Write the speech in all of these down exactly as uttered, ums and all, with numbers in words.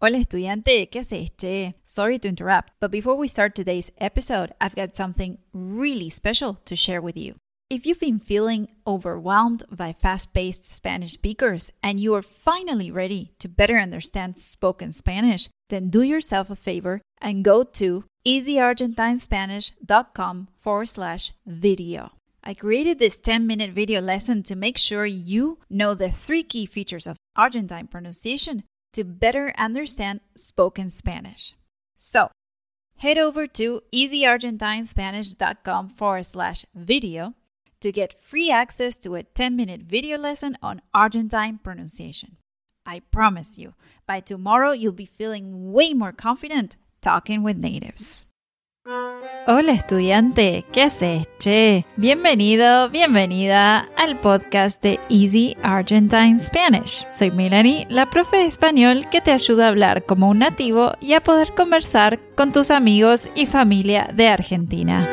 Hola estudiante, ¿qué haces, che? Sorry to interrupt, but before we start today's episode, I've got something really special to share with you. If you've been feeling overwhelmed by fast-paced Spanish speakers and you are finally ready to better understand spoken Spanish, then do yourself a favor and go to easyargentinespanish.com forward slash video. I created this ten-minute video lesson to make sure you know the three key features of Argentine pronunciation to better understand spoken Spanish. So, head over to easyargentinespanish.com forward slash video to get free access to a ten-minute video lesson on Argentine pronunciation. I promise you, by tomorrow you'll be feeling way more confident talking with natives. Hola estudiante, ¿qué haces, che? Bienvenido, bienvenida al podcast de Easy Argentine Spanish. Soy Melanie, la profe de español que te ayuda a hablar como un nativo y a poder conversar con tus amigos y familia de Argentina.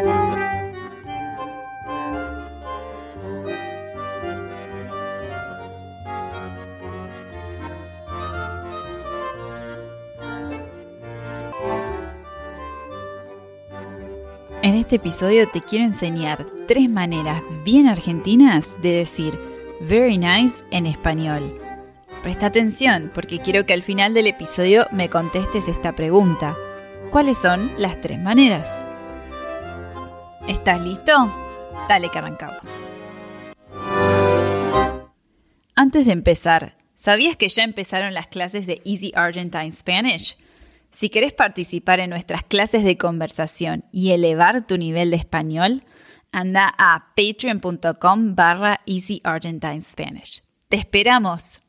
En este episodio te quiero enseñar tres maneras bien argentinas de decir very nice en español. Presta atención porque quiero que al final del episodio me contestes esta pregunta. ¿Cuáles son las tres maneras? ¿Estás listo? Dale que arrancamos. Antes de empezar, ¿sabías que ya empezaron las clases de Easy Argentine Spanish? Si querés participar en nuestras clases de conversación y elevar tu nivel de español, anda a patreon.com barra Easy Argentine Spanish. ¡Te esperamos!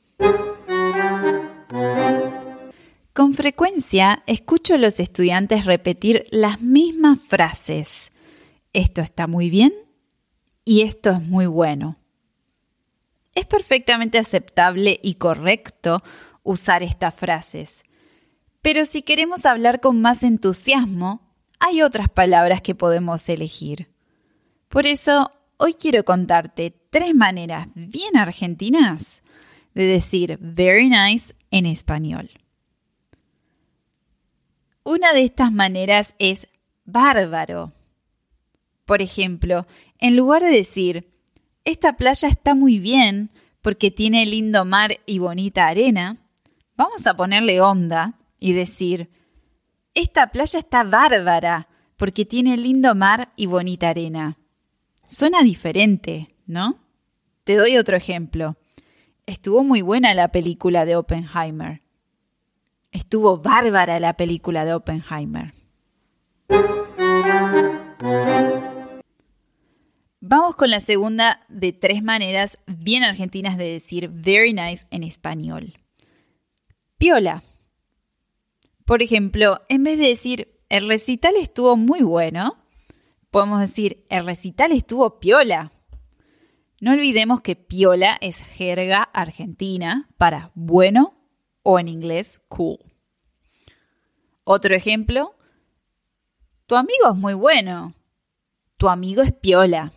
Con frecuencia escucho a los estudiantes repetir las mismas frases. Esto está muy bien y esto es muy bueno. Es perfectamente aceptable y correcto usar estas frases. Pero si queremos hablar con más entusiasmo, hay otras palabras que podemos elegir. Por eso, hoy quiero contarte tres maneras bien argentinas de decir very nice en español. Una de estas maneras es bárbaro. Por ejemplo, en lugar de decir, esta playa está muy bien porque tiene lindo mar y bonita arena, vamos a ponerle onda y decir, esta playa está bárbara porque tiene lindo mar y bonita arena. Suena diferente, ¿no? Te doy otro ejemplo. Estuvo muy buena la película de Oppenheimer. Estuvo bárbara la película de Oppenheimer. Vamos con la segunda de tres maneras bien argentinas de decir very nice en español. Piola. Por ejemplo, en vez de decir, el recital estuvo muy bueno, podemos decir, el recital estuvo piola. No olvidemos que piola es jerga argentina para bueno o en inglés cool. Otro ejemplo, tu amigo es muy bueno, tu amigo es piola.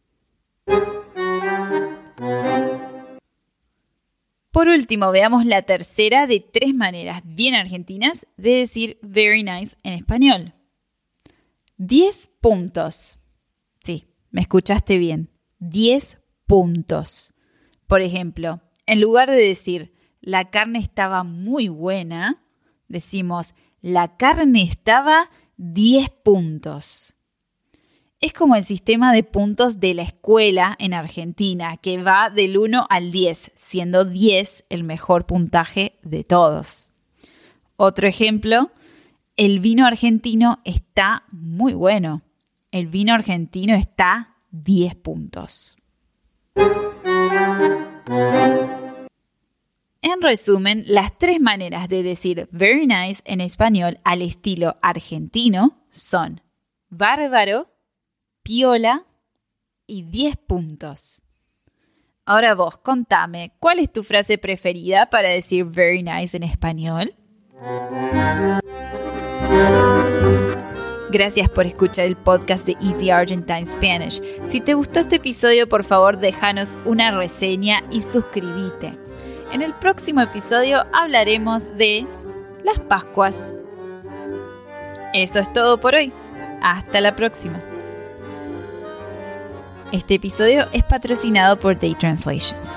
Por último, veamos la tercera de tres maneras bien argentinas de decir very nice en español. Diez puntos. Sí, me escuchaste bien. Diez puntos. Por ejemplo, en lugar de decir la carne estaba muy buena, decimos la carne estaba diez puntos. Es como el sistema de puntos de la escuela en Argentina, que va del uno al diez, siendo diez el mejor puntaje de todos. Otro ejemplo, el vino argentino está muy bueno. El vino argentino está diez puntos. En resumen, las tres maneras de decir very nice en español al estilo argentino son bárbaro, piola y diez puntos. Ahora vos, contame, ¿cuál es tu frase preferida para decir very nice en español? Gracias por escuchar el podcast de Easy Argentine Spanish. Si te gustó este episodio, por favor, déjanos una reseña y suscríbete. En el próximo episodio hablaremos de las Pascuas. Eso es todo por hoy. Hasta la próxima. Este episodio es patrocinado por Day Translations.